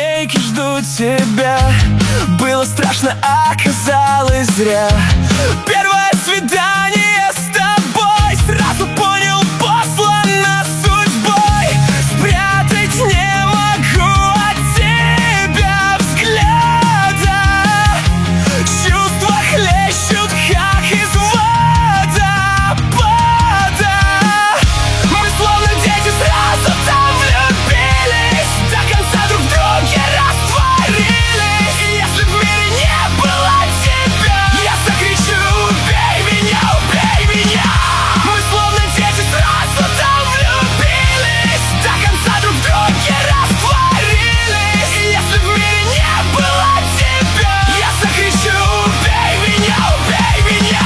скамейке жду тебя. Было страшно, оказалось зря. Первое свидание с тобой, сразу понял, послано судьбой. Спрятать не могу от тебя взгляда. Чувства хлещут, как из водопада. Мы словно дети сразу там влюбились, до конца друг в друге растворились. И если в мире не было тебя, я закричу: убей меня, убей меня. Мы словно дети сразу там влюбились, до конца друг в друге растворились. И если в мире не было тебя, я закричу: убей меня, убей меня.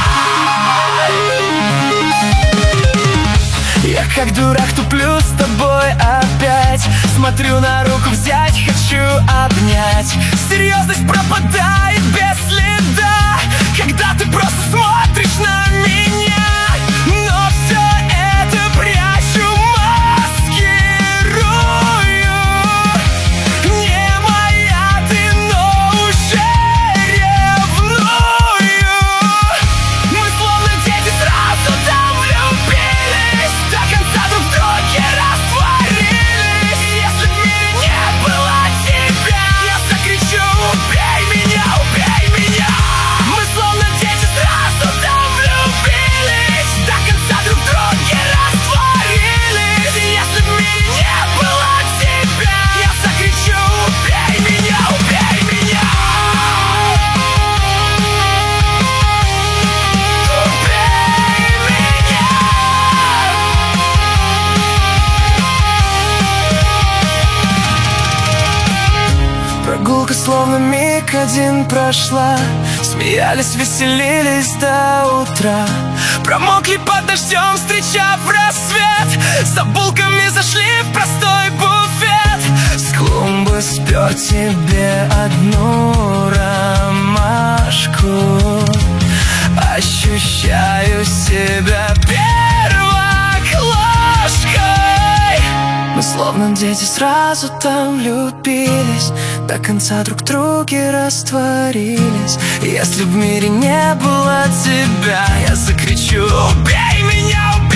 Я как дурак туплю с тобой опять. Смотрю на руку, взять хочу обнять. Серьезность пропадает без следа, когда ты просто смотришь на меня. Но все это прячу, маскирую. Не моя ты, но уже ревную. Мы словно дети сразу там влюбились, до конца друг в друге растворились. И если в мире не было тебя, я закричу: убей меня, убей меня. Мы словно дети сразу там влюбились, до конца друг в друге растворились. И если в мире не было тебя, я закричу: убей меня, убей меня. Прогулка словно миг один прошла. Смеялись, веселились до утра. Промокли под дождем, встречав рассвет. За булками зашли в простой буфет. С клумбы спер тебе одну ромашку. Ощущаю себя первоклашкой. Мы словно дети сразу там влюбились, до конца друг в друге растворились. И если в мире не было тебя, я закричу: убей меня, убей меня.